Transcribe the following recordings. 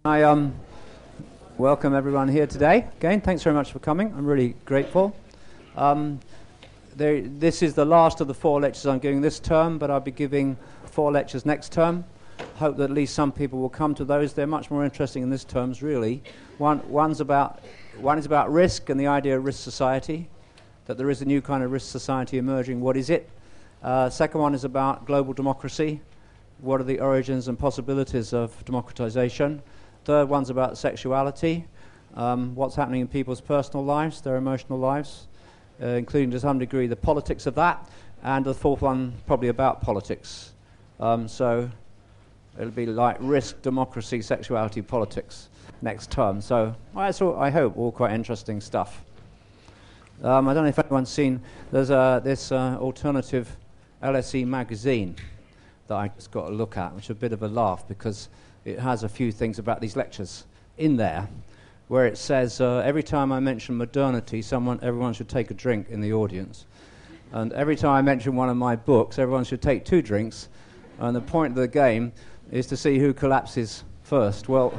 I welcome everyone here today. Again, thanks very much for coming. I'm really grateful. This is the last of the 4 lectures I'm giving this term, but I'll be giving 4 lectures next term. Hope that at least some people will come to those. They're much more interesting in this terms, really. One is about risk and the idea of risk society, that there is a new kind of risk society emerging. What is it? Second one is about global democracy. What are the origins and possibilities of democratization? Third one's about sexuality. What's happening in people's personal lives, their emotional lives, including to some degree the politics of that. And the fourth one probably about politics. So it'll be like risk, democracy, sexuality, politics next term. So that's all, I hope, all quite interesting stuff. I don't know if anyone's seen, there's this alternative LSE magazine that I just got a look at, which is a bit of a laugh because it has a few things about these lectures in there, where it says every time I mention modernity, everyone should take a drink in the audience. And every time I mention one of my books, everyone should take 2 drinks. And the point of the game is to see who collapses first. Well,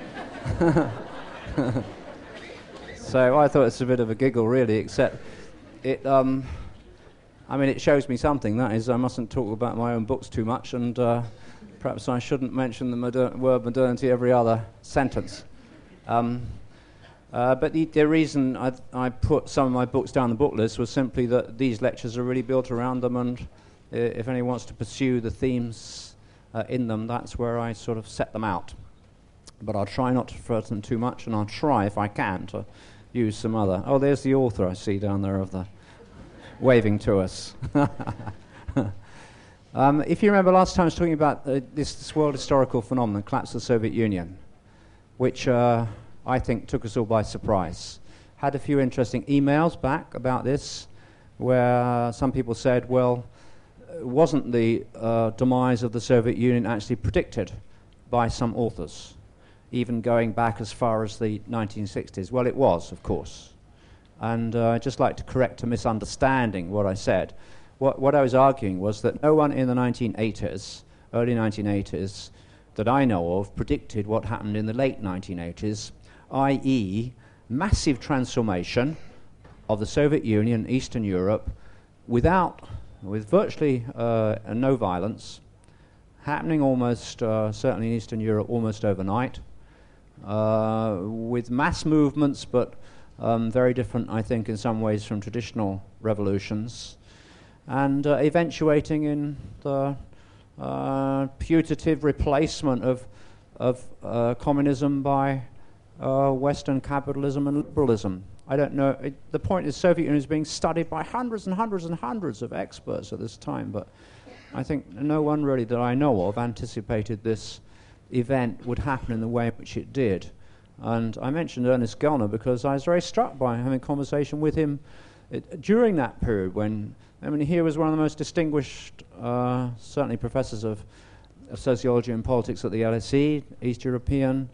so I thought it's a bit of a giggle, really, except it... it shows me something, that is, I mustn't talk about my own books too much, and perhaps I shouldn't mention the word modernity every other sentence. But the reason I put some of my books down the book list was simply that these lectures are really built around them, and if anyone wants to pursue the themes in them, that's where I sort of set them out. But I'll try not to refer to them too much, and I'll try, if I can, to use some other... Oh, there's the author I see down there of the... waving to us. If you remember last time I was talking about this world historical phenomenon, the collapse of the Soviet Union, which I think took us all by surprise. Had a few interesting emails back about this, where some people said, well, wasn't the demise of the Soviet Union actually predicted by some authors, even going back as far as the 1960s? Well, it was, of course. And I'd just like to correct a misunderstanding what I said. What I was arguing was that no one in the 1980s, early 1980s, that I know of, predicted what happened in the late 1980s, i.e. massive transformation of the Soviet Union, Eastern Europe, with virtually no violence, happening almost, certainly in Eastern Europe, almost overnight, with mass movements, but very different, I think, in some ways from traditional revolutions, and eventuating in the putative replacement of communism by Western capitalism and liberalism. I don't know. The point is, Soviet Union is being studied by hundreds and hundreds and hundreds of experts at this time, but I think no one really that I know of anticipated this event would happen in the way in which it did. And I mentioned Ernest Gellner because I was very struck by having a conversation with him during that period when, he was one of the most distinguished, certainly professors of sociology and politics at the LSE, East European,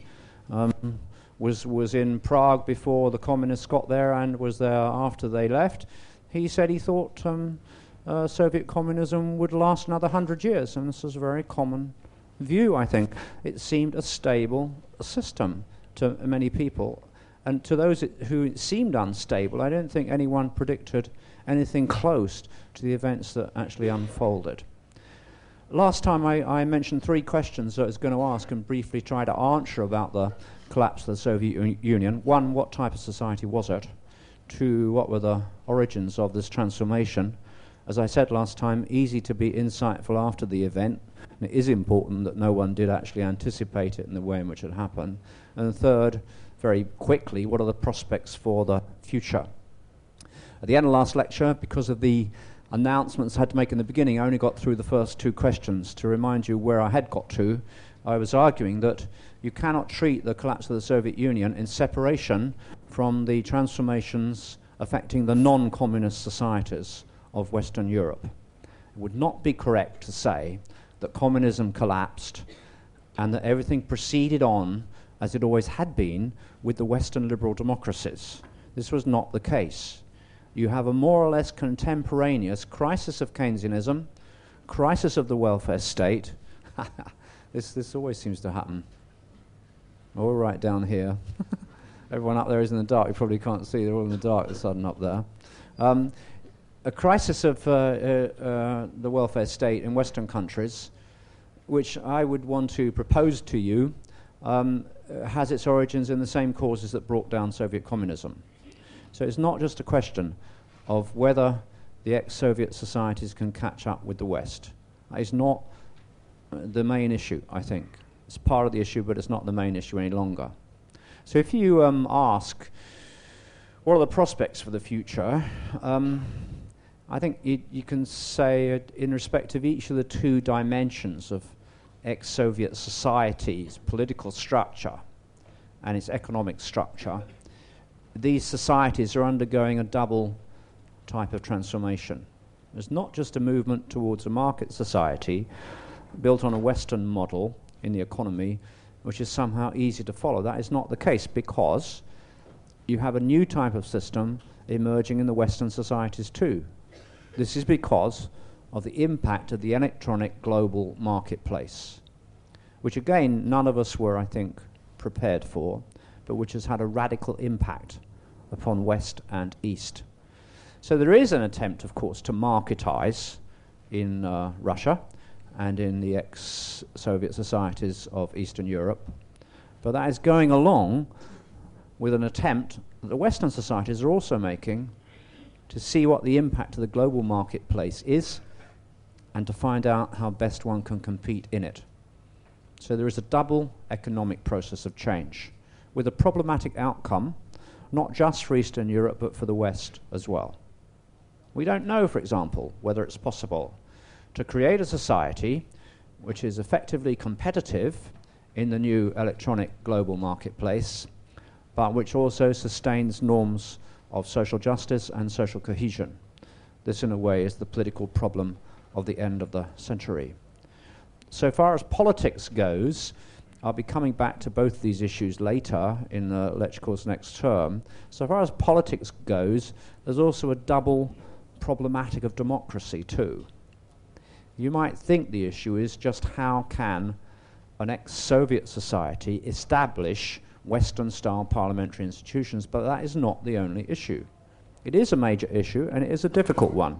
was in Prague before the communists got there and was there after they left. He said he thought Soviet communism would last another 100 years, and this was a very common view, I think. It seemed a stable system to many people, and to those who seemed unstable, I don't think anyone predicted anything close to the events that actually unfolded. Last time I mentioned 3 questions that I was going to ask and briefly try to answer about the collapse of the Soviet Union. 1, what type of society was it? 2, what were the origins of this transformation? As I said last time, easy to be insightful after the event. And it is important that no one did actually anticipate it in the way in which it happened. And 3rd, very quickly, what are the prospects for the future? At the end of last lecture, because of the announcements I had to make in the beginning, I only got through the first 2 questions. To remind you where I had got to, I was arguing that you cannot treat the collapse of the Soviet Union in separation from the transformations affecting the non-communist societies of Western Europe. It would not be correct to say that communism collapsed and that everything proceeded on as it always had been with the Western liberal democracies. This was not the case. You have a more or less contemporaneous crisis of Keynesianism, crisis of the welfare state. This always seems to happen. all right down here. Everyone up there is in the dark. You probably can't see. They're all in the dark, the sudden up there. A crisis of the welfare state in Western countries, which I would want to propose to you, has its origins in the same causes that brought down Soviet communism. So it's not just a question of whether the ex-Soviet societies can catch up with the West. It's not the main issue, I think. It's part of the issue, but it's not the main issue any longer. So if you ask, what are the prospects for the future? I think you can say in respect of each of the two dimensions of ex-Soviet society's political structure and its economic structure, these societies are undergoing a double type of transformation. There's not just a movement towards a market society built on a Western model in the economy, which is somehow easy to follow. That is not the case, because you have a new type of system emerging in the Western societies too. This is because of the impact of the electronic global marketplace, which again none of us were, I think, prepared for, but which has had a radical impact upon West and East. So there is an attempt, of course, to marketize in Russia and in the ex-Soviet societies of Eastern Europe, but that is going along with an attempt that the Western societies are also making to see what the impact of the global marketplace is and to find out how best one can compete in it. So there is a double economic process of change with a problematic outcome, not just for Eastern Europe, but for the West as well. We don't know, for example, whether it's possible to create a society which is effectively competitive in the new electronic global marketplace, but which also sustains norms of social justice and social cohesion. This, in a way, is the political problem of the end of the century. So far as politics goes, I'll be coming back to both these issues later in the lecture course next term. So far as politics goes, there's also a double problematic of democracy too. You might think the issue is just how can an ex-Soviet society establish Western-style parliamentary institutions, but that is not the only issue. It is a major issue, and it is a difficult one.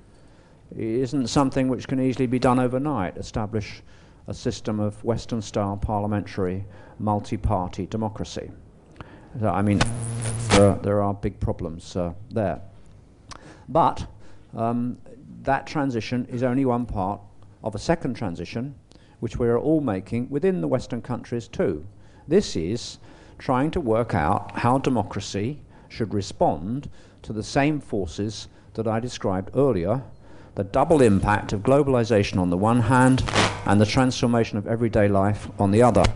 It isn't something which can easily be done overnight, establish a system of Western-style parliamentary multi-party democracy. So, I mean, there are big problems there. But that transition is only one part of a second transition, which we are all making within the Western countries too. This is trying to work out how democracy should respond to the same forces that I described earlier, the double impact of globalization on the one hand and the transformation of everyday life on the other.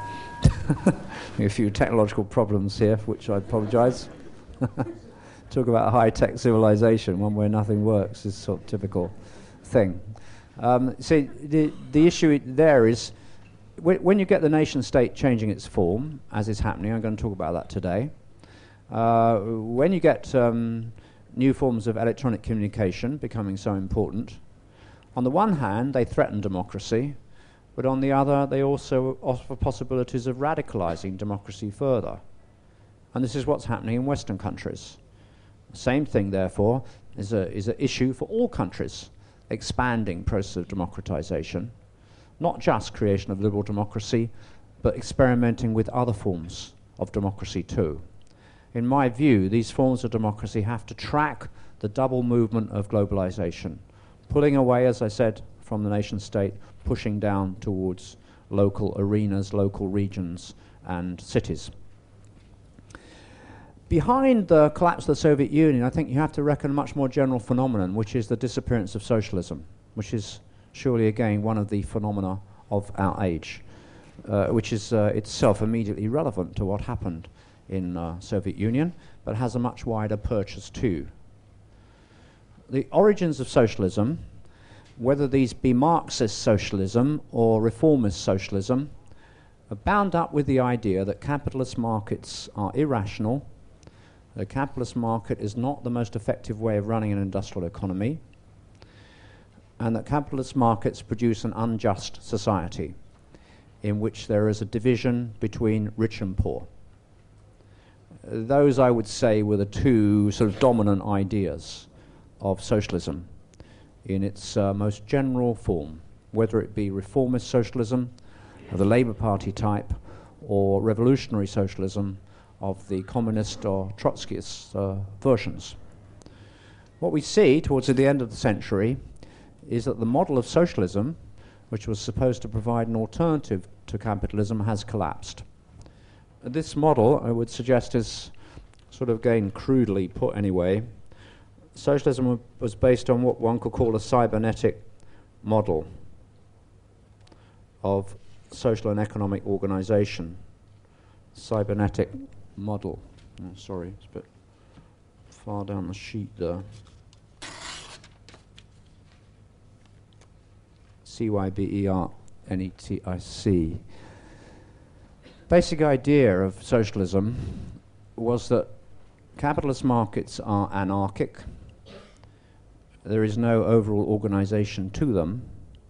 A few technological problems here, for which I apologize. Talk about a high-tech civilization, one where nothing works, is sort of typical thing. See, the issue there is, when you get the nation-state changing its form, as is happening, I'm going to talk about that today, when you get new forms of electronic communication becoming so important, on the one hand, they threaten democracy, but on the other, they also offer possibilities of radicalizing democracy further. And this is what's happening in Western countries. The same thing, therefore, is an issue for all countries, expanding process of democratization, not just creation of liberal democracy, but experimenting with other forms of democracy too. In my view, these forms of democracy have to track the double movement of globalization, pulling away, as I said, from the nation-state, pushing down towards local arenas, local regions, and cities. Behind the collapse of the Soviet Union, I think you have to reckon a much more general phenomenon, which is the disappearance of socialism, which is surely, again, one of the phenomena of our age, which is itself immediately relevant to what happened in Soviet Union, but has a much wider purchase too. The origins of socialism, whether these be Marxist socialism or reformist socialism, are bound up with the idea that capitalist markets are irrational, the capitalist market is not the most effective way of running an industrial economy, and that capitalist markets produce an unjust society. in which there is a division between rich and poor. Those, I would say, were the two sort of dominant ideas of socialism in its most general form, whether it be reformist socialism of the Labour Party type or revolutionary socialism of the communist or Trotskyist versions. What we see towards the end of the century is that the model of socialism, which was supposed to provide an alternative to capitalism, has collapsed. This model, I would suggest, is sort of, again, crudely put anyway. Socialism was based on what one could call a cybernetic model of social and economic organization. Cybernetic model. Oh, sorry, it's a bit far down the sheet there. Cybernetic. Basic idea of socialism was that capitalist markets are anarchic. There is no overall organization to them.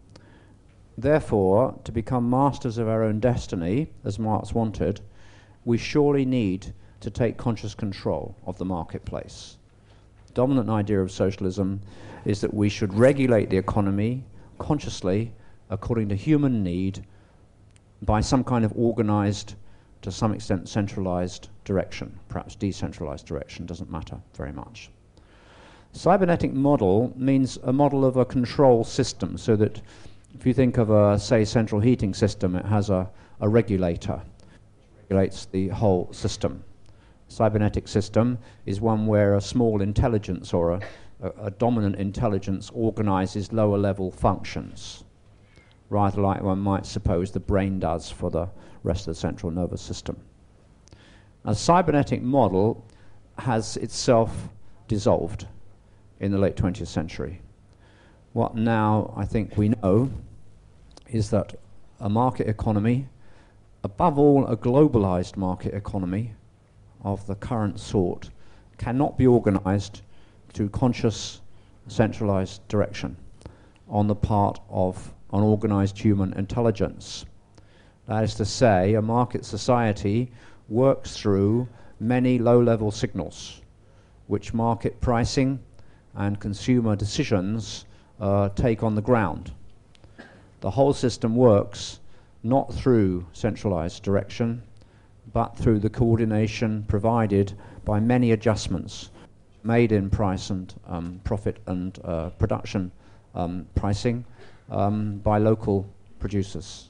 Therefore, to become masters of our own destiny, as Marx wanted, we surely need to take conscious control of the marketplace. The dominant idea of socialism is that we should regulate the economy consciously, according to human need, by some kind of organized, to some extent centralized direction, perhaps decentralized direction, doesn't matter very much. Cybernetic model means a model of a control system, so that if you think of a, say, central heating system, it has a regulator, regulates the whole system. Cybernetic system is one where a small intelligence or a dominant intelligence organizes lower level functions, rather like one might suppose the brain does for the rest of the central nervous system. A cybernetic model has itself dissolved in the late 20th century. What now I think we know is that a market economy, above all a globalized market economy of the current sort, cannot be organized through conscious centralized direction on the part of an organized human intelligence. That is to say, a market society works through many low-level signals, which market pricing and consumer decisions take on the ground. The whole system works not through centralized direction, but through the coordination provided by many adjustments made in price and profit and production pricing by local producers.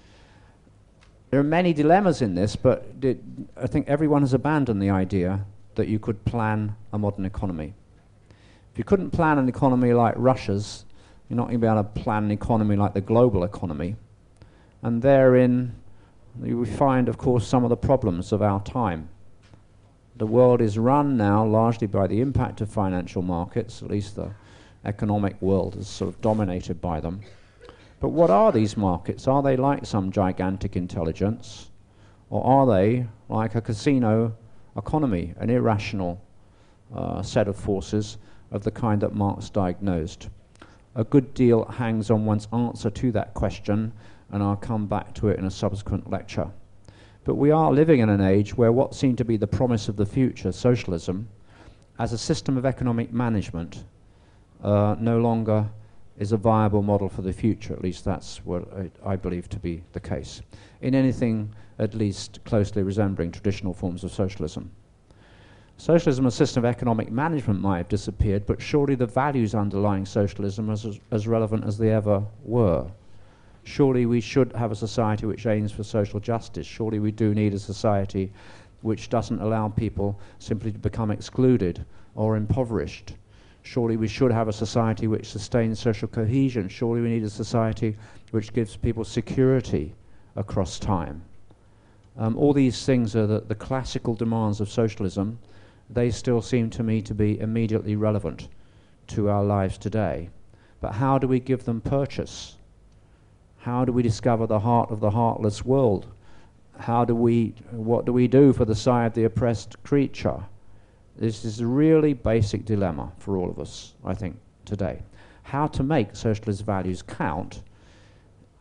There are many dilemmas in this, but I think everyone has abandoned the idea that you could plan a modern economy. If you couldn't plan an economy like Russia's, you're not going to be able to plan an economy like the global economy. And therein, we find, of course, some of the problems of our time. The world is run now largely by the impact of financial markets, at least the economic world is sort of dominated by them. But what are these markets? Are they like some gigantic intelligence? Or are they like a casino economy, an irrational set of forces of the kind that Marx diagnosed? A good deal hangs on one's answer to that question, and I'll come back to it in a subsequent lecture. But we are living in an age where what seemed to be the promise of the future, socialism, as a system of economic management, no longer is a viable model for the future. At least that's what I believe to be the case, in anything at least closely resembling traditional forms of socialism. Socialism as a system of economic management might have disappeared, but surely the values underlying socialism are as relevant as they ever were. Surely we should have a society which aims for social justice. Surely we do need a society which doesn't allow people simply to become excluded or impoverished. Surely we should have a society which sustains social cohesion. Surely we need a society which gives people security across time. All these things are the classical demands of socialism. They still seem to me to be immediately relevant to our lives today. But how do we give them purchase? How do we discover the heart of the heartless world? What do we do for the sigh of the oppressed creature? This is a really basic dilemma for all of us, I think, today. How to make socialist values count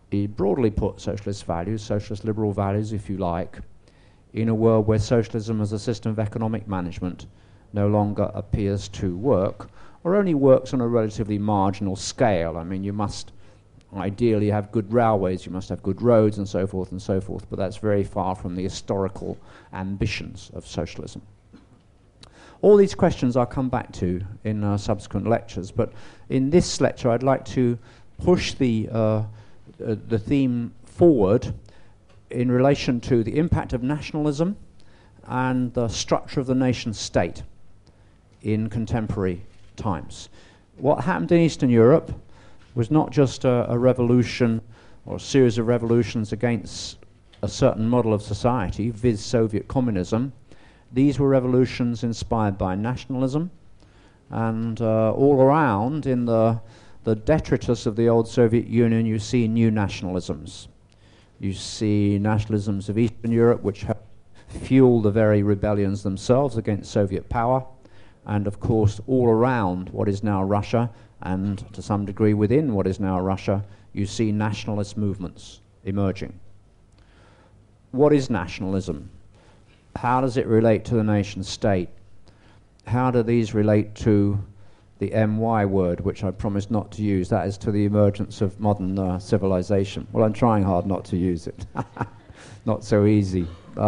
broadly put socialist values, socialist liberal values if you like, in a world where socialism as a system of economic management no longer appears to work, or only works on a relatively marginal scale. I mean, you must ideally have good railways, you must have good roads and so forth, but that's very far from the historical ambitions of socialism. All these questions I'll come back to in subsequent lectures, but in this lecture I'd like to push the theme forward in relation to the impact of nationalism and the structure of the nation state in contemporary times. What happened in Eastern Europe was not just a revolution or a series of revolutions against a certain model of society, viz. Soviet communism. These were revolutions inspired by nationalism, and all around in the detritus of the old Soviet Union you see new nationalisms. You see nationalisms of Eastern Europe which have fueled the very rebellions themselves against Soviet power, and of course all around what is now Russia, and to some degree within what is now Russia, you see nationalist movements emerging. What is nationalism? How does it relate to the nation state? How do these relate to the MY word, which I promised not to use? That is to the emergence of modern civilization. Well, I'm trying hard not to use it. Not so easy.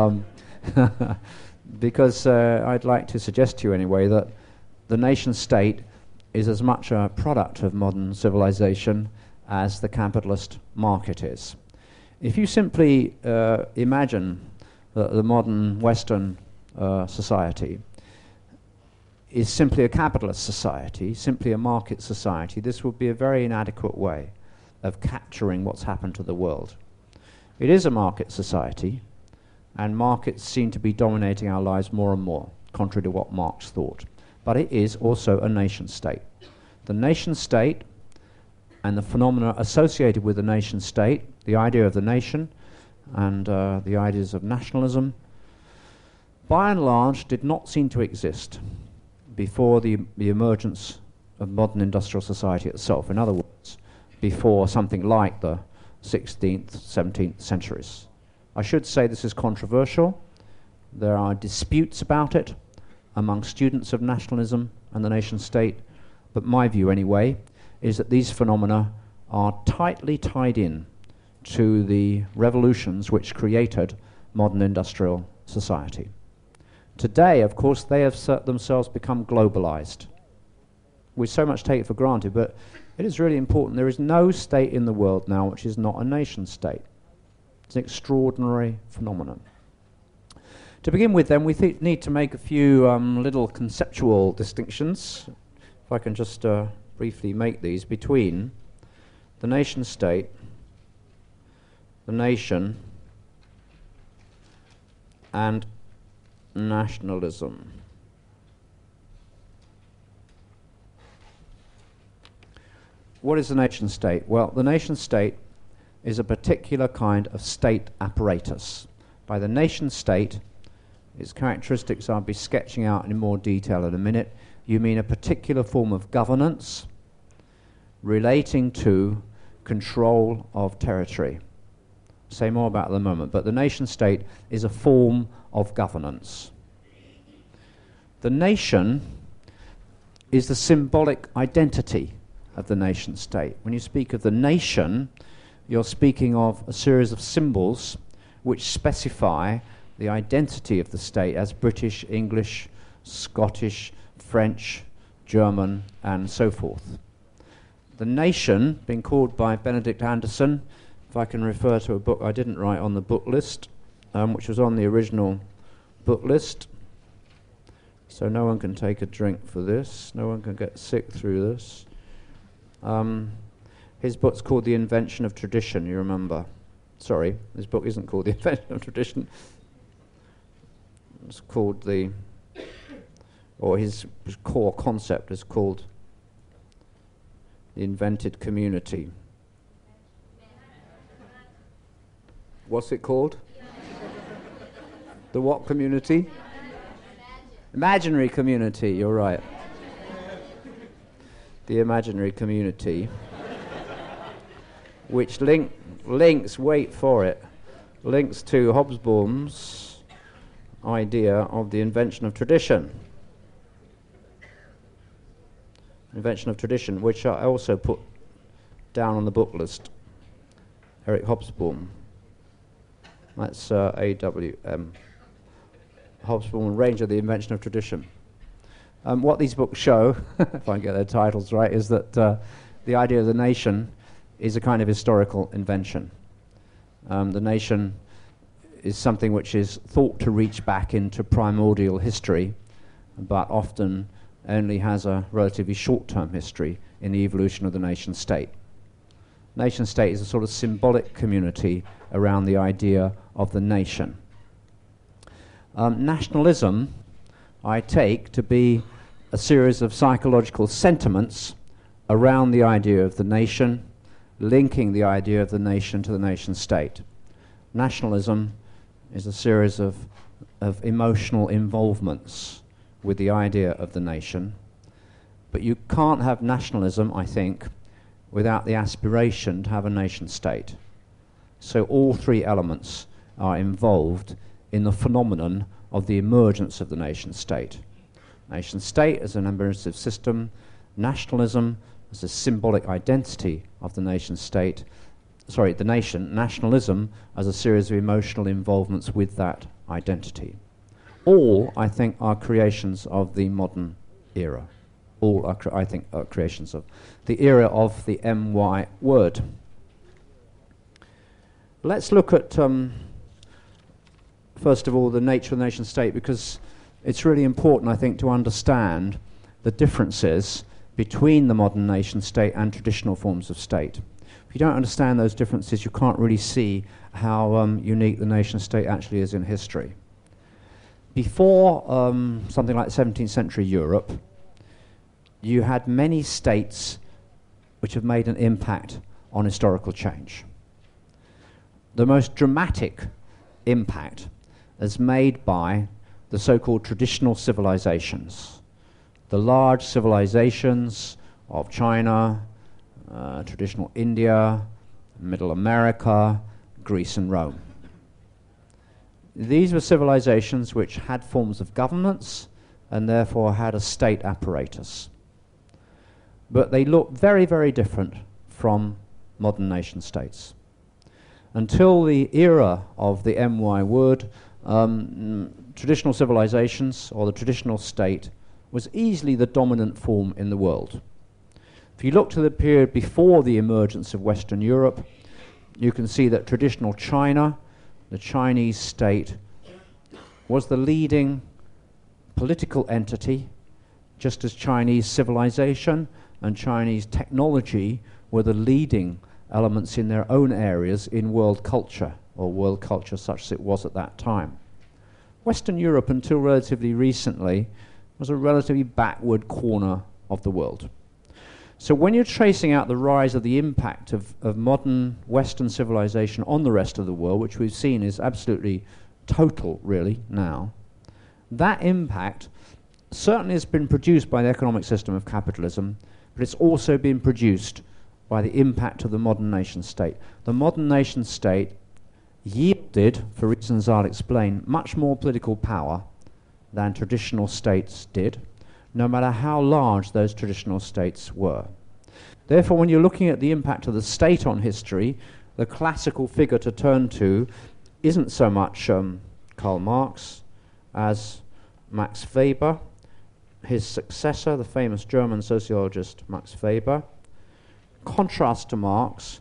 Because I'd like to suggest to you anyway that the nation state is as much a product of modern civilization as the capitalist market is. If you simply imagine that the modern Western society is simply a capitalist society, simply a market society, this would be a very inadequate way of capturing what's happened to the world. It is a market society, and markets seem to be dominating our lives more and more, contrary to what Marx thought. But it is also a nation state. The nation state and the phenomena associated with the nation state, the idea of the nation and the ideas of nationalism, by and large did not seem to exist before the emergence of modern industrial society itself. In other words, before something like the 16th, 17th centuries. I should say this is controversial. There are disputes about it among students of nationalism and the nation state, but my view anyway is that these phenomena are tightly tied in to the revolutions which created modern industrial society. Today, of course, they have themselves become globalized. We so much take it for granted, but it is really important. There is no state in the world now which is not a nation state. It's an extraordinary phenomenon. To begin with, then, we need to make a few little conceptual distinctions, if I can just briefly make these, between the nation state, the nation, and nationalism. What is the nation state? Well, the nation state is a particular kind of state apparatus. By the nation state, its characteristics I'll be sketching out in more detail in a minute, you mean a particular form of governance relating to control of territory. Say more about it in a moment, but the nation state is a form of governance. The nation is the symbolic identity of the nation state. When you speak of the nation, you're speaking of a series of symbols which specify the identity of the state as British, English, Scottish, French, German, and so forth. The nation, being called by Benedict Anderson, if I can refer to a book I didn't write on the book list, which was on the original book list, so no one can take a drink for this, no one can get sick through this. His book's called The Invention of Tradition, you remember. Sorry, his book isn't called The Invention of Tradition. It's called his core concept is called The Invented Community. What's it called? The what community? Imaginary community, you're right. The imaginary community, which links, wait for it, links to Hobsbawm's idea of the invention of tradition. Invention of tradition, which I also put down on the book list. Eric Hobsbawm. That's AWM. Hobsbawm, Ranger, the Invention of Tradition. What these books show, if I can get their titles right, is that the idea of the nation is a kind of historical invention. The nation is something which is thought to reach back into primordial history, but often only has a relatively short-term history in the evolution of the nation-state. Nation-state is a sort of symbolic community around the idea of the nation. Nationalism, I take to be a series of psychological sentiments around the idea of the nation, linking the idea of the nation to the nation-state. Nationalism is a series of emotional involvements with the idea of the nation, but you can't have nationalism, I think, without the aspiration to have a nation-state. So all three elements are involved in the phenomenon of the emergence of the nation-state. Nation-state as an immersive system, nationalism as a symbolic identity of the nation-state, the nation, nationalism as a series of emotional involvements with that identity. All, I think, are creations of the modern era. All, are I think, are creations of the era of the MY word. Let's look at, first of all, the nature of the nation-state, because it's really important, I think, to understand the differences between the modern nation-state and traditional forms of state. If you don't understand those differences, you can't really see how unique the nation-state actually is in history. Before something like 17th century Europe, you had many states which have made an impact on historical change. The most dramatic impact is made by the so-called traditional civilizations. The large civilizations of China, traditional India, Middle America, Greece and Rome. These were civilizations which had forms of governments and therefore had a state apparatus. But they looked very, very different from modern nation states. Until the era of the MY word, traditional civilizations or the traditional state was easily the dominant form in the world. If you look to the period before the emergence of Western Europe, you can see that traditional China, the Chinese state, was the leading political entity, just as Chinese civilization and Chinese technology were the leading elements in their own areas in world culture, or world culture such as it was at that time. Western Europe, until relatively recently, was a relatively backward corner of the world. So when you're tracing out the rise of the impact of modern Western civilization on the rest of the world, which we've seen is absolutely total, really, now, that impact certainly has been produced by the economic system of capitalism, but it's also been produced by the impact of the modern nation-state. The modern nation-state yielded, for reasons I'll explain, much more political power than traditional states did, no matter how large those traditional states were. Therefore, when you're looking at the impact of the state on history, the classical figure to turn to isn't so much Karl Marx as Max Weber, his successor, the famous German sociologist Max Weber. Contrast to Marx,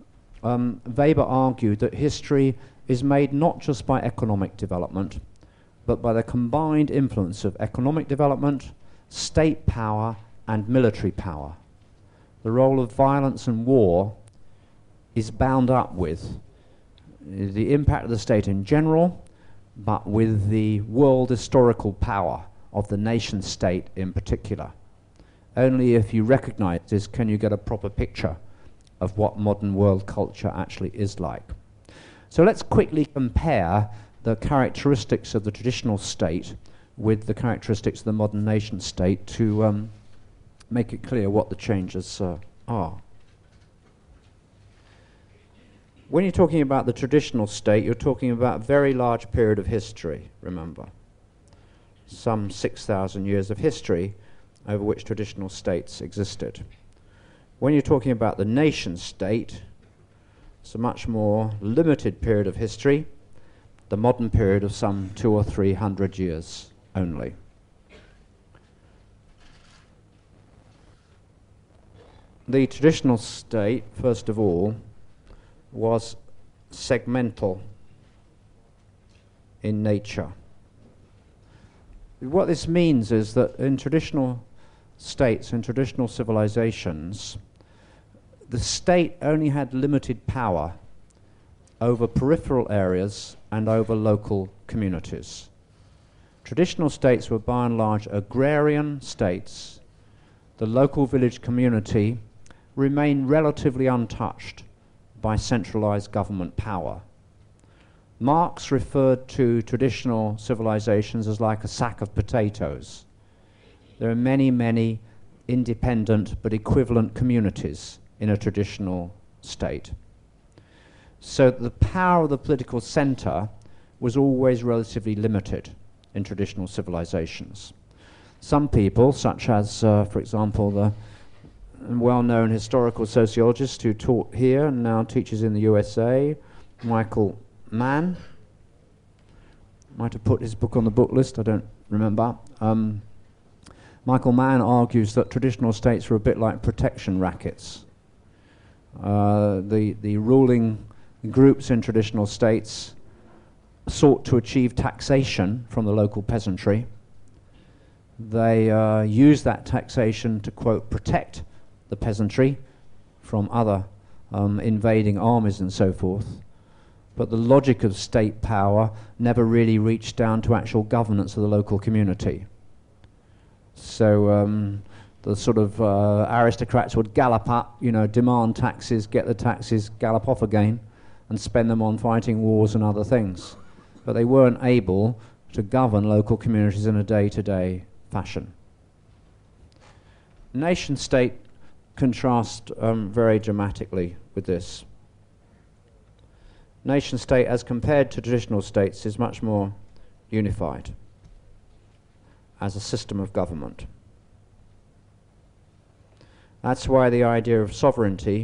Weber argued that history is made not just by economic development, but by the combined influence of economic development, state power, and military power. The role of violence and war is bound up with the impact of the state in general, but with the world historical power of the nation-state in particular. Only if you recognize this can you get a proper picture of what modern world culture actually is like. So let's quickly compare the characteristics of the traditional state with the characteristics of the modern nation-state to make it clear what the changes are. When you're talking about the traditional state, you're talking about a very large period of history, remember. Some 6,000 years of history over which traditional states existed. When you're talking about the nation state, it's a much more limited period of history, the modern period of some 200 or 300 years only. The traditional state, first of all, was segmental in nature. What this means is that in traditional states, in traditional civilizations, the state only had limited power over peripheral areas and over local communities. Traditional states were by and large agrarian states. The local village community remained relatively untouched by centralized government power. Marx referred to traditional civilizations as like a sack of potatoes. There are many, many independent but equivalent communities in a traditional state. So the power of the political center was always relatively limited in traditional civilizations. Some people, such as, for example, the well-known historical sociologist who taught here and now teaches in the USA, Michael Mann. Might have put his book on the book list, I don't remember. Michael Mann argues that traditional states were a bit like protection rackets. The ruling groups in traditional states sought to achieve taxation from the local peasantry. They used that taxation to, quote, protect the peasantry from other invading armies and so forth. But the logic of state power never really reached down to actual governance of the local community. So the sort of aristocrats would gallop up, demand taxes, get the taxes, gallop off again, and spend them on fighting wars and other things. But they weren't able to govern local communities in a day-to-day fashion. Nation-state contrast very dramatically with this. Nation-state, as compared to traditional states, is much more unified as a system of government. That's why the idea of sovereignty,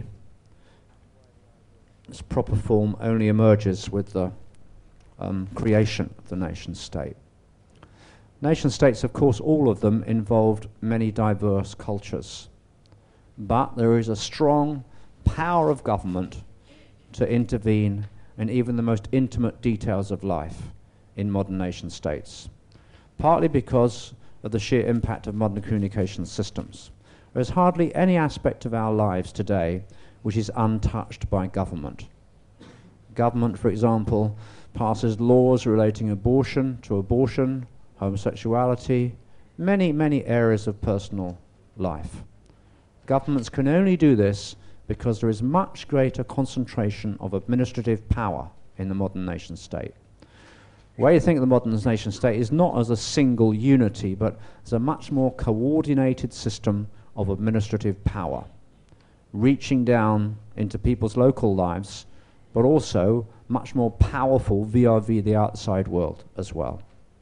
its proper form, only emerges with the creation of the nation-state. Nation-states, of course, all of them involved many diverse cultures. But there is a strong power of government to intervene in even the most intimate details of life in modern nation-states, partly because of the sheer impact of modern communication systems. There is hardly any aspect of our lives today which is untouched by government. Government, for example, passes laws relating to abortion, homosexuality, many, many areas of personal life. Governments can only do this because there is much greater concentration of administrative power in the modern nation-state. The way you think of the modern nation-state is not as a single unity, but as a much more coordinated system of administrative power, reaching down into people's local lives, but also much more powerful vis-à-vis the outside world as well.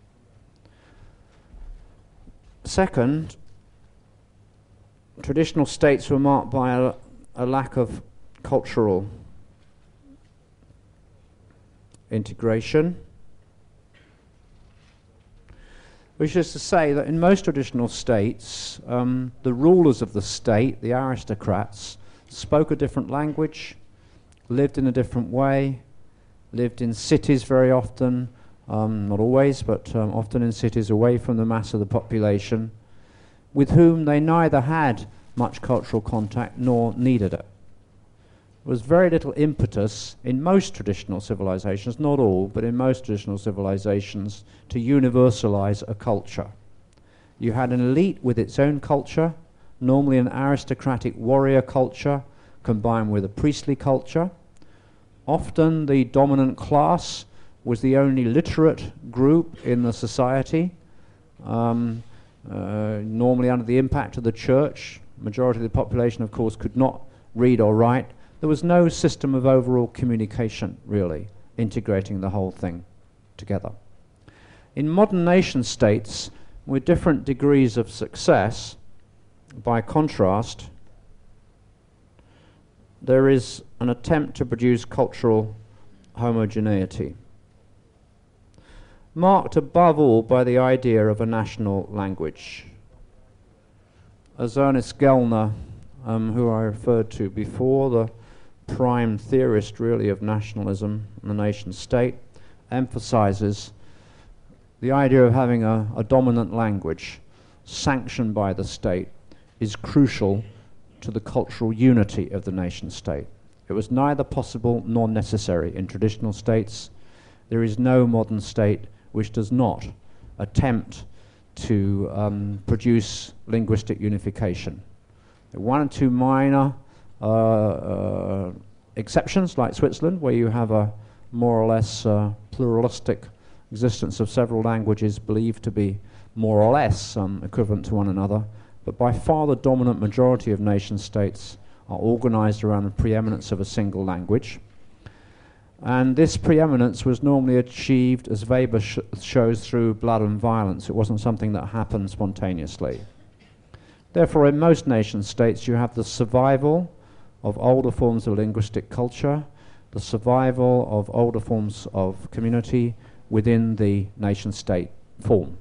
Second, traditional states were marked by a lack of cultural integration, which is to say that in most traditional states, the rulers of the state, the aristocrats, spoke a different language, lived in a different way, lived in cities very often, not always, but often in cities away from the mass of the population, with whom they neither had much cultural contact nor needed it. There was very little impetus in most traditional civilizations, not all, but in most traditional civilizations, to universalize a culture. You had an elite with its own culture, normally an aristocratic warrior culture combined with a priestly culture. Often the dominant class was the only literate group in the society, normally under the impact of the church. Majority of the population, of course, could not read or write, there was no system of overall communication, really, integrating the whole thing together. In modern nation states, with different degrees of success, by contrast, there is an attempt to produce cultural homogeneity, marked above all by the idea of a national language. As Ernest Gellner, who I referred to before, the prime theorist really of nationalism and the nation state, emphasizes the idea of having a dominant language sanctioned by the state is crucial to the cultural unity of the nation state. It was neither possible nor necessary in traditional states. There is no modern state which does not attempt to produce linguistic unification. There are one or two minor exceptions, like Switzerland, where you have a more or less pluralistic existence of several languages believed to be more or less equivalent to one another. But by far the dominant majority of nation states are organized around the preeminence of a single language. And this preeminence was normally achieved, as Weber shows, through blood and violence. It wasn't something that happened spontaneously. Therefore, in most nation states, you have the survival of older forms of linguistic culture, the survival of older forms of community within the nation-state form.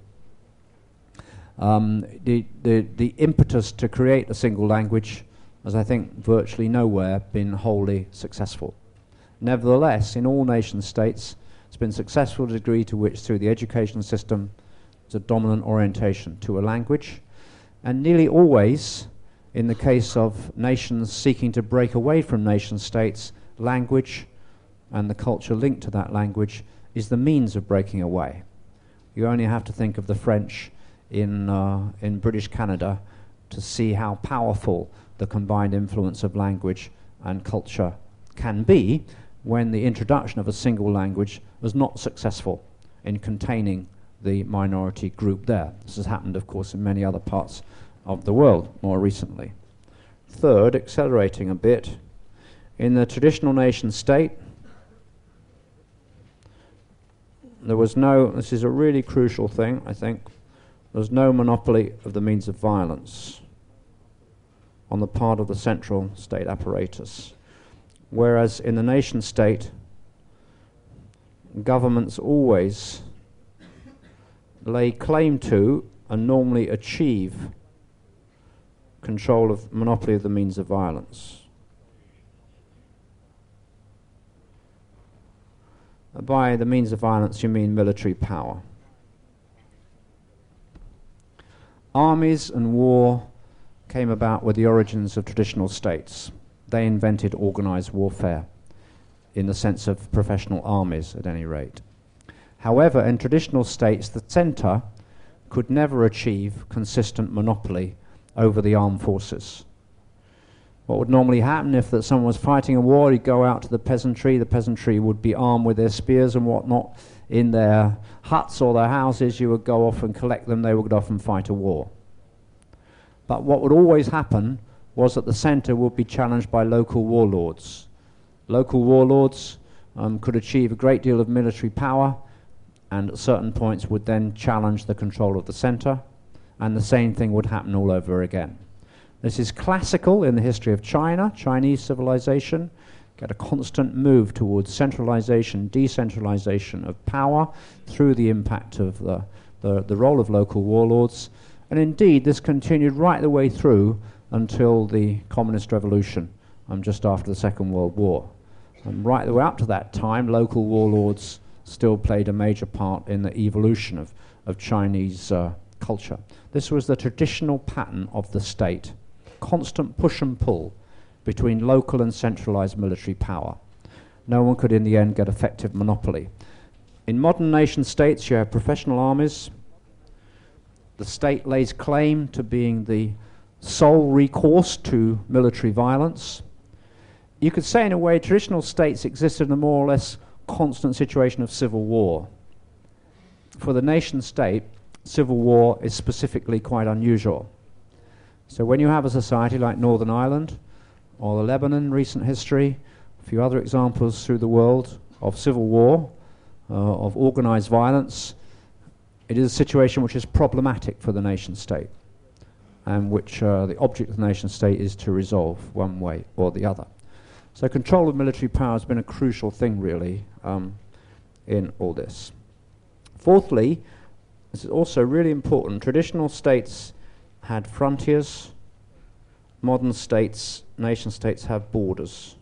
The impetus to create a single language has, I think, virtually nowhere been wholly successful. Nevertheless, in all nation states, it's been successful to the degree to which, through the education system, there's a dominant orientation to a language. And nearly always, in the case of nations seeking to break away from nation states, language and the culture linked to that language is the means of breaking away. You only have to think of the French in British Canada to see how powerful the combined influence of language and culture can be when the introduction of a single language was not successful in containing the minority group there. This has happened, of course, in many other parts of the world more recently. Third, accelerating a bit, in the traditional nation state, there was no, this is a really crucial thing, I think, there was no monopoly of the means of violence on the part of the central state apparatus. Whereas in the nation state, governments always lay claim to and normally achieve control of monopoly of the means of violence. By the means of violence, you mean military power. Armies and war came about with the origins of traditional states. They invented organized warfare in the sense of professional armies, at any rate. However, in traditional states, the center could never achieve consistent monopoly over the armed forces. What would normally happen if that someone was fighting a war, he'd go out to the peasantry would be armed with their spears and whatnot in their huts or their houses, you would go off and collect them, they would often fight a war. But what would always happen was that the center would be challenged by local warlords. Local warlords could achieve a great deal of military power and at certain points would then challenge the control of the center, and the same thing would happen all over again. This is classical in the history of China, Chinese civilization, get a constant move towards centralization, decentralization of power through the impact of the role of local warlords. And indeed, this continued right the way through until the Communist Revolution, just after the Second World War. And right the way up to that time, local warlords still played a major part in the evolution of Chinese culture. This was the traditional pattern of the state, constant push and pull between local and centralized military power. No one could in the end get effective monopoly. In modern nation states, you have professional armies. The state lays claim to being the sole recourse to military violence. You could say in a way traditional states existed in a more or less constant situation of civil war. For the nation state, civil war is specifically quite unusual. So when you have a society like Northern Ireland or the Lebanon in recent history, a few other examples through the world of civil war, of organized violence. It is a situation which is problematic for the nation state, and which the object of the nation state is to resolve one way or the other. So control of military power has been a crucial thing, really, in all this. Fourthly, this is also really important, traditional states had frontiers, modern states, nation states have borders.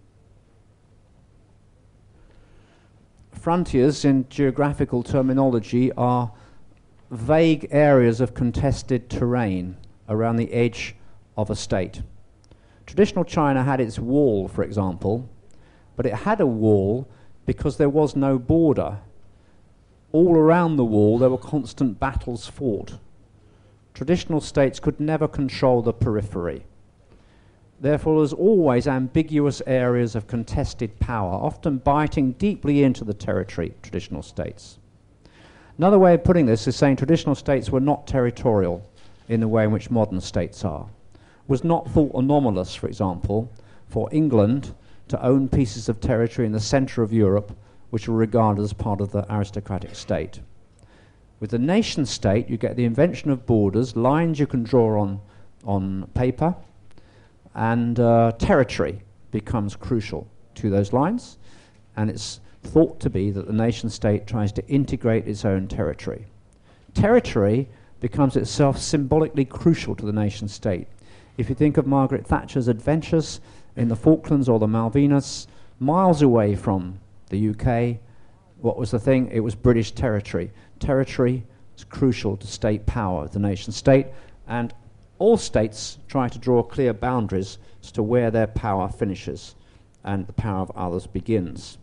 Frontiers, in geographical terminology, are vague areas of contested terrain around the edge of a state. Traditional China had its wall, for example, but it had a wall because there was no border. All around the wall there were constant battles fought. Traditional states could never control the periphery. Therefore, there's always ambiguous areas of contested power, often biting deeply into the territory of traditional states. Another way of putting this is saying traditional states were not territorial in the way in which modern states are. It was not thought anomalous, for example, for England to own pieces of territory in the centre of Europe which were regarded as part of the aristocratic state. With the nation state, you get the invention of borders, lines you can draw on paper, and territory becomes crucial to those lines, and it's thought to be that the nation state tries to integrate its own territory. Territory becomes itself symbolically crucial to the nation state. If you think of Margaret Thatcher's adventures in the Falklands or the Malvinas, miles away from the UK, what was the thing? It was British territory. Territory is crucial to state power, the nation state, and all states try to draw clear boundaries as to where their power finishes and the power of others begins.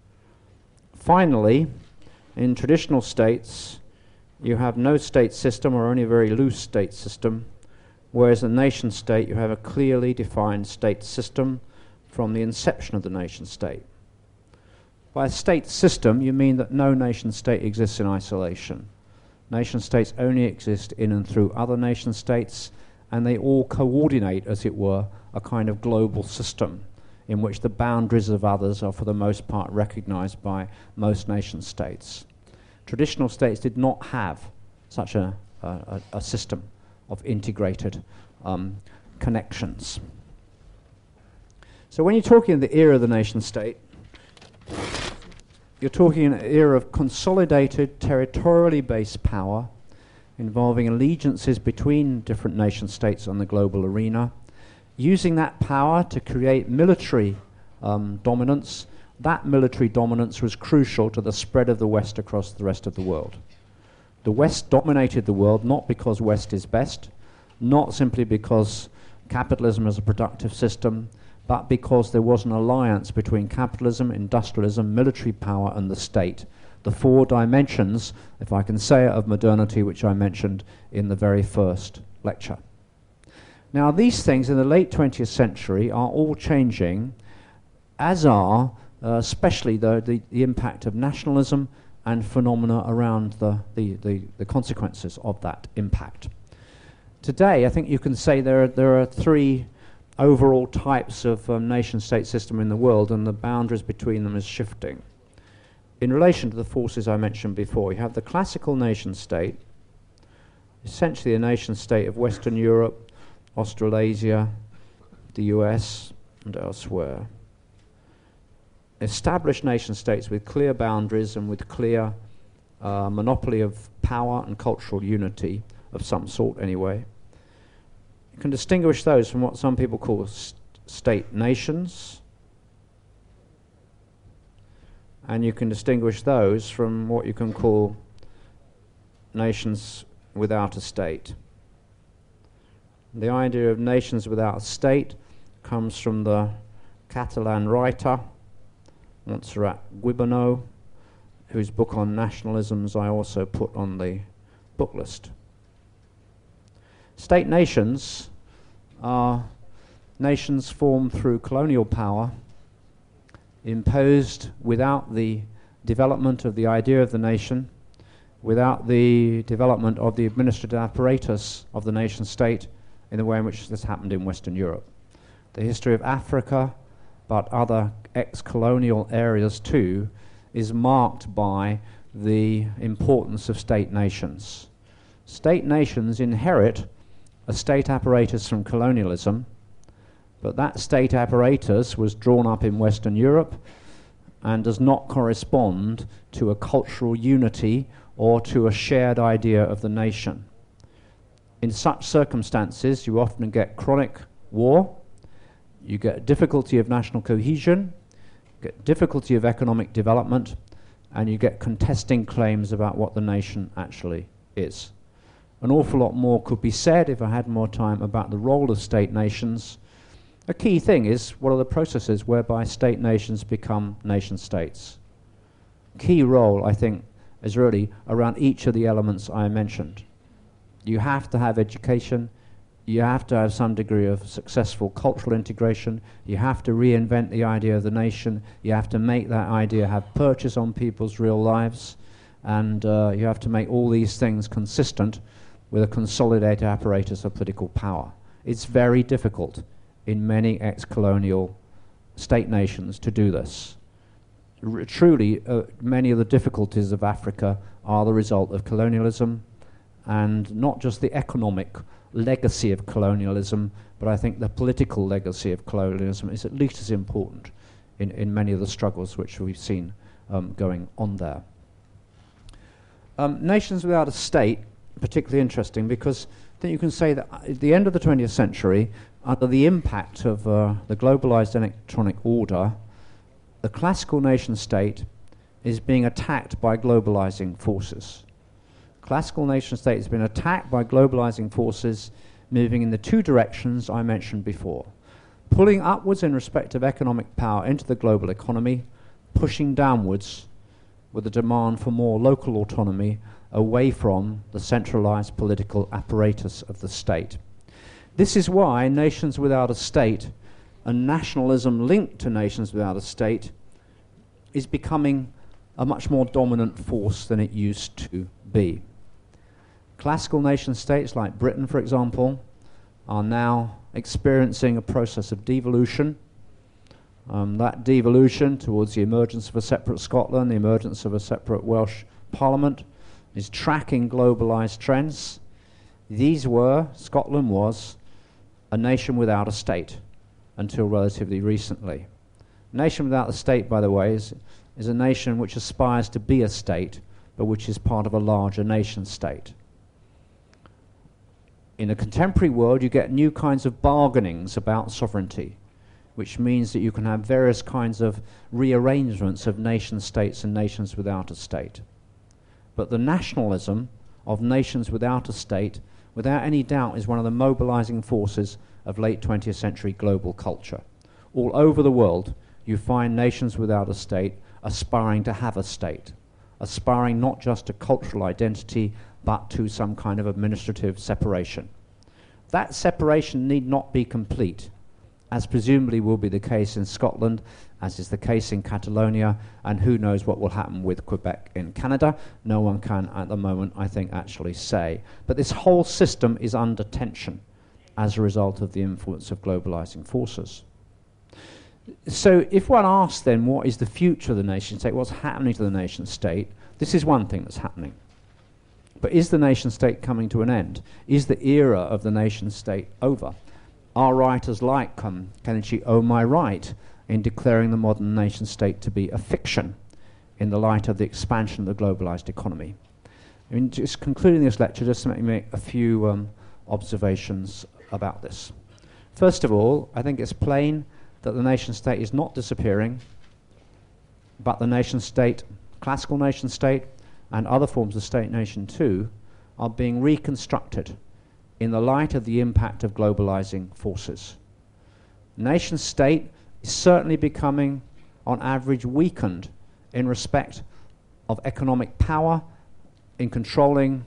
Finally, in traditional states, you have no state system or only a very loose state system, whereas in the nation state you have a clearly defined state system from the inception of the nation state. By a state system, you mean that no nation state exists in isolation. Nation states only exist in and through other nation states, and they all coordinate, as it were, a kind of global system in which the boundaries of others are for the most part recognized by most nation states. Traditional states did not have such a system of integrated connections. So when you're talking in the era of the nation state, you're talking in an era of consolidated, territorially based power involving allegiances between different nation states on the global arena, using that power to create military dominance. That military dominance was crucial to the spread of the West across the rest of the world. The West dominated the world not because West is best, not simply because capitalism is a productive system, but because there was an alliance between capitalism, industrialism, military power, and the state. The four dimensions, if I can say it, of modernity, which I mentioned in the very first lecture. Now, these things in the late 20th century are all changing, as are especially the impact of nationalism and phenomena around the consequences of that impact. Today, I think you can say there are three overall types of nation-state system in the world, and the boundaries between them is shifting. In relation to the forces I mentioned before, you have the classical nation-state, essentially a nation-state of Western Europe, Australasia, the US, and elsewhere. Established nation-states with clear boundaries and with clear monopoly of power and cultural unity of some sort anyway. You can distinguish those from what some people call state nations, and you can distinguish those from what you can call nations without a state. The idea of nations without a state comes from the Catalan writer Montserrat Guiboneau, whose book on nationalisms I also put on the book list. State nations are nations formed through colonial power, imposed without the development of the idea of the nation, without the development of the administrative apparatus of the nation state in the way in which this happened in Western Europe. the history of Africa, but other ex-colonial areas too, is marked by the importance of state nations. State nations inherit a state apparatus from colonialism, but that state apparatus was drawn up in Western Europe and does not correspond to a cultural unity or to a shared idea of the nation. In such circumstances, you often get chronic war, you get difficulty of national cohesion, you get difficulty of economic development, and you get contesting claims about what the nation actually is. An awful lot more could be said, if I had more time, about the role of state nations. A key thing is, what are the processes whereby state nations become nation states? Key role, I think, is really around each of the elements I mentioned. You have to have education, you have to have some degree of successful cultural integration, you have to reinvent the idea of the nation, you have to make that idea have purchase on people's real lives, and you have to make all these things consistent with a consolidated apparatus of political power. It's very difficult in many ex-colonial state nations to do this. Truly, many of the difficulties of Africa are the result of colonialism, and not just the economic legacy of colonialism, but I think the political legacy of colonialism is at least as important in many of the struggles which we've seen going on there. Nations without a state, particularly interesting, because I think you can say that at the end of the 20th century, under the impact of the globalized electronic order, the classical nation state is being attacked by globalizing forces. Classical nation state has been attacked by globalizing forces moving in the two directions I mentioned before. Pulling upwards in respect of economic power into the global economy, pushing downwards with a demand for more local autonomy away from the centralized political apparatus of the state. This is why nations without a state and nationalism linked to nations without a state is becoming a much more dominant force than it used to be. Classical nation states like Britain, for example, are now experiencing a process of devolution. That devolution towards the emergence of a separate Scotland, the emergence of a separate Welsh Parliament, is tracking globalized trends. Scotland was a nation without a state until relatively recently. A nation without a state, by the way, is a nation which aspires to be a state, but which is part of a larger nation state. In the contemporary world, you get new kinds of bargainings about sovereignty, which means that you can have various kinds of rearrangements of nation states and nations without a state. But the nationalism of nations without a state, without any doubt, is one of the mobilizing forces of late 20th century global culture. All over the world, you find nations without a state aspiring to have a state, aspiring not just to cultural identity, but to some kind of administrative separation. That separation need not be complete, as presumably will be the case in Scotland, as is the case in Catalonia, and who knows what will happen with Quebec in Canada. No one can at the moment, I think, actually say. But this whole system is under tension as a result of the influence of globalizing forces. So if one asks then, what is the future of the nation state, what's happening to the nation state, this is one thing that's happening. But is the nation state coming to an end? Is the era of the nation state over? Are writers like Kenichi Ohmae right in declaring the modern nation state to be a fiction in the light of the expansion of the globalized economy? I mean, just concluding this lecture, just let me make a few observations about this. First of all, I think it's plain that the nation state is not disappearing, but the nation state, classical nation state, and other forms of state nation too, are being reconstructed in the light of the impact of globalizing forces. Nation state is certainly becoming, on average, weakened in respect of economic power in controlling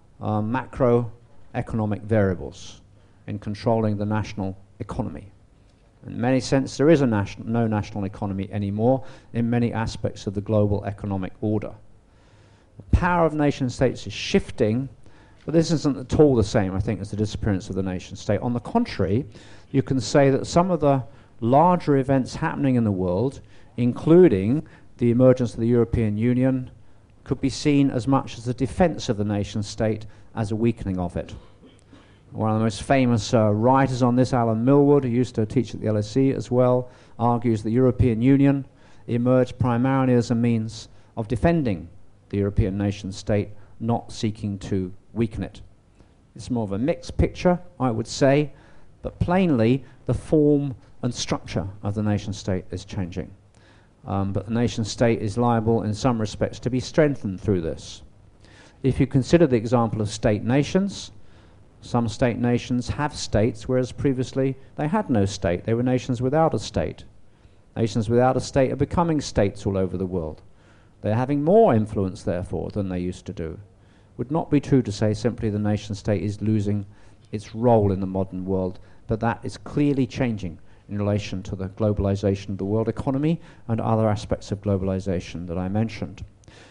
macroeconomic variables, in controlling the national economy. In many sense, there is no national economy anymore in many aspects of the global economic order. The power of nation states is shifting, but this isn't at all the same, I think, as the disappearance of the nation state. On the contrary, you can say that some of the larger events happening in the world, including the emergence of the European Union, could be seen as much as a defense of the nation state as a weakening of it. One of the most famous writers on this, Alan Millward, who used to teach at the LSE as well, argues the European Union emerged primarily as a means of defending the European nation state, not seeking to weaken it. It's more of a mixed picture, I would say, but plainly the form and structure of the nation state is changing. But the nation state is liable in some respects to be strengthened through this. If you consider the example of state nations, some state nations have states, whereas previously they had no state. They were nations without a state. Nations without a state are becoming states all over the world. They're having more influence, therefore, than they used to do. It would not be true to say simply the nation state is losing its role in the modern world, but that is clearly changing in relation to the globalization of the world economy and other aspects of globalization that I mentioned.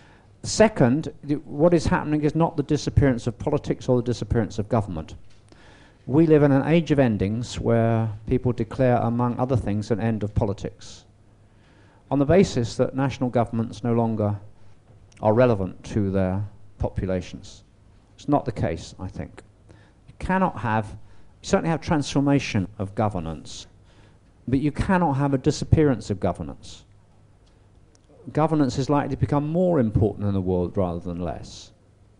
Second, what is happening is not the disappearance of politics or the disappearance of government. We live in an age of endings where people declare, among other things, an end of politics, on the basis that national governments no longer are relevant to their populations. It's not the case, I think. You certainly have transformation of governance, but you cannot have a disappearance of governance. Governance is likely to become more important in the world rather than less.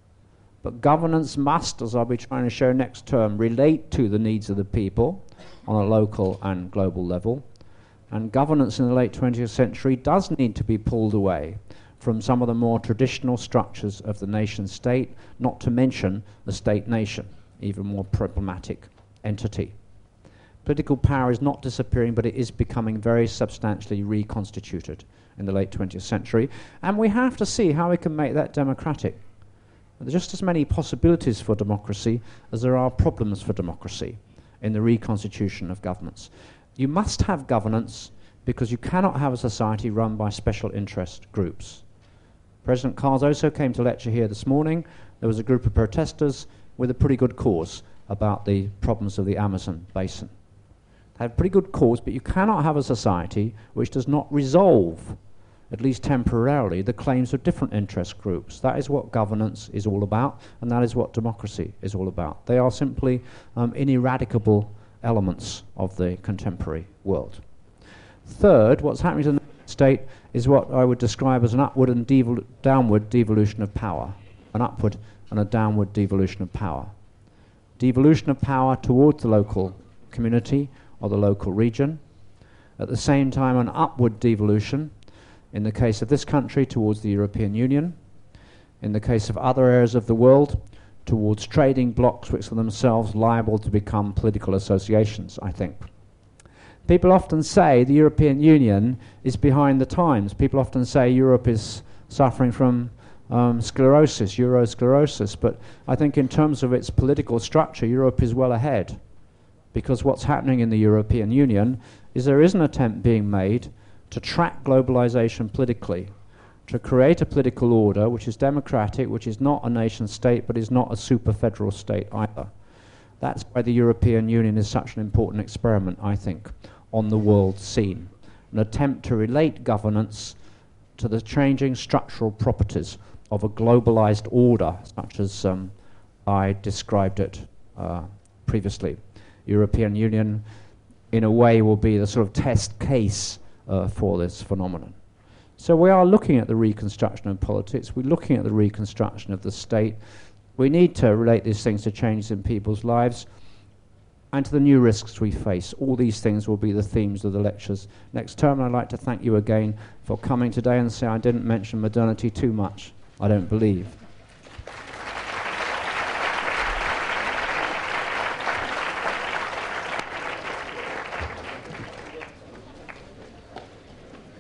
But governance must, as I'll be trying to show next term, relate to the needs of the people on a local and global level. And governance in the late 20th century does need to be pulled away from some of the more traditional structures of the nation state, not to mention the state nation, even more problematic entity. Political power is not disappearing, but it is becoming very substantially reconstituted in the late 20th century, and we have to see how we can make that democratic. There are just as many possibilities for democracy as there are problems for democracy in the reconstitution of governments. You must have governance because you cannot have a society run by special interest groups. President Cardoso came to lecture here this morning. There was a group of protesters with a pretty good cause about the problems of the Amazon basin. They had a pretty good cause, but you cannot have a society which does not resolve, at least temporarily, the claims of different interest groups. That is what governance is all about, and that is what democracy is all about. They are simply ineradicable elements of the contemporary world. Third, what's happening to the state is what I would describe as an upward and downward devolution of power. An upward and a downward devolution of power. Devolution of power towards the local community or the local region. At the same time, an upward devolution, in the case of this country, towards the European Union. In the case of other areas of the world, towards trading blocs which are themselves liable to become political associations, I think. People often say the European Union is behind the times. People often say Europe is suffering from sclerosis, Eurosclerosis, but I think in terms of its political structure, Europe is well ahead, because what's happening in the European Union is there is an attempt being made to track globalization politically, to create a political order which is democratic, which is not a nation state, but is not a super federal state either. That's why the European Union is such an important experiment, I think, on the world scene. An attempt to relate governance to the changing structural properties of a globalized order, such as I described it previously. European Union, in a way, will be the sort of test case for this phenomenon. So we are looking at the reconstruction of politics, we're looking at the reconstruction of the state. We need to relate these things to changes in people's lives and to the new risks we face. All these things will be the themes of the lectures next term, and I'd like to thank you again for coming today and say I didn't mention modernity too much, I don't believe.